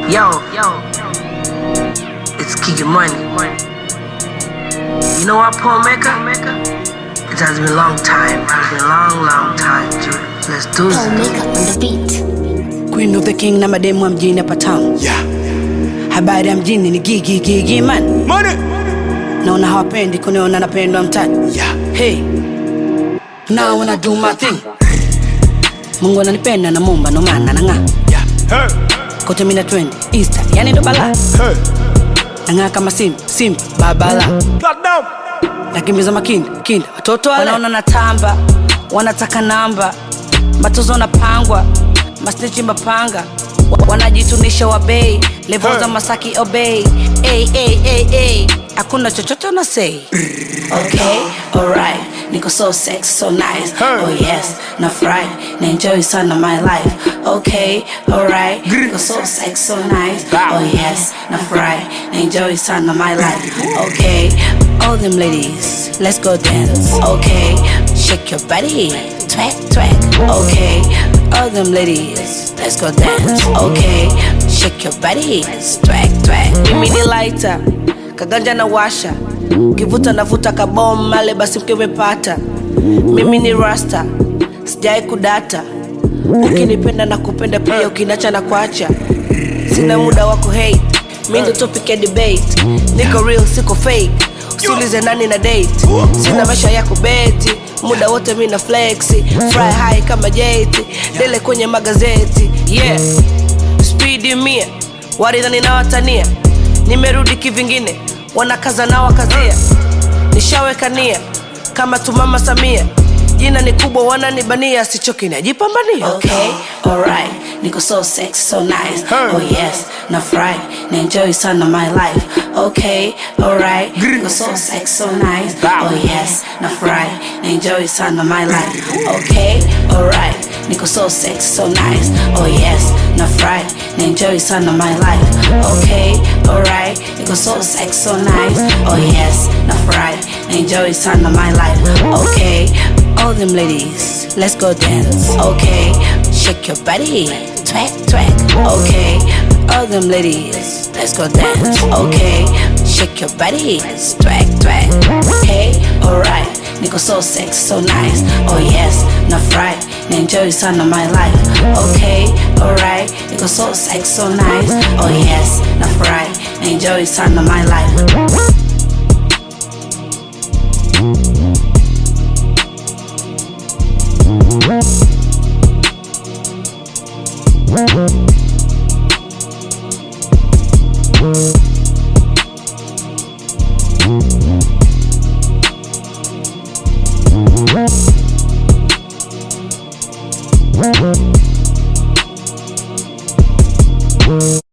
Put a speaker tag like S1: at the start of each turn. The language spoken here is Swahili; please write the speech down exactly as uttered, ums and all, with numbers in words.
S1: Yo, yo, it's Kiki Money. You know our Paul Mecca? It has been a long time. It has been a long, long time, Judy. Let's do this.
S2: Paul Mecca on the beat.
S3: Queen of the King na mademu wa mjini hapa town.
S4: Yeah.
S3: Habari ya mjini ni gigi gigi man.
S4: Money.
S3: Naona hawapendi kuniona napendwa mtaani.
S4: Yeah.
S3: Hey, now when I do my thing, Mungu ananipenda na mumba no maana nanga.
S4: Yeah. Hey.
S3: Kote mina trend, Insta, yani ndo bala.
S4: Hey.
S3: Nanga kama sim, sim, babala.
S4: Platinum.
S3: Nakimbiza makinda, kinda, watoto wale wanaona natamba, wanataka namba, matozo napangwa, masnichi mapanga, wanajitunisha wa bei, level za Masaki obey. Ay, ay, ay, ay, hakuna chochote na say. Okay, alright, niko so sexy, so nice. Oh yes, na fry, na enjoy sana my life. Okay, alright, niko so sexy, so nice. Oh yes, na fry, na enjoy sana my life. Okay, all them ladies, let's go dance. Okay, shake your body, twerk, twerk. Okay, all them ladies, let's go dance. Okay, shake your body, twerk, twerk. Mimi ni lighter, kaganja na washa, kivuta navuta kabom male basi mkimepata. Mimi ni rasta, sijai kudata, ukinipenda na kupenda pia, ukinacha na kuacha. Sina muda wa kuhate, mimi ndo topic ya debate. Niko real, siko fake, usiulize nani na date. Sina maisha ya kubeti, muda wote mimi na flexi. Fly high kama jeti, dele kwenye magazeti. Yeah, speed mia, waridhani na watania. Nimerudi kivingine, wanakaza na wakazia. Nishaweka nia, kama tu Mama Samia. Jina ni kubwa wananibania, sichoki najipambania. Okay, alright, niko so sexy, so nice. Oh yes, na fry, na enjoy sana my life. Okay, alright, niko so sexy, so nice. Oh yes, na fry, na enjoy sana my life. Okay, alright, niko so sexy, so nice. Oh yes, na fry, na enjoy sana my life. Okay, alright, niko so sexy, so nice. Oh yes, na fry, na enjoy sana my life. Okay, all them ladies, let's go dance. Okay, shake your body, twerk, twerk. Okay, all them ladies, let's go dance. Okay, shake your body, twerk, twerk. Okay, alright, niko so sexy, so nice. Oh yes, na fry, na enjoy sana my life. Okay, alright, niko so sexy, so nice. Oh yes, na fry, na enjoy sana my life.
S5: We'll be right back.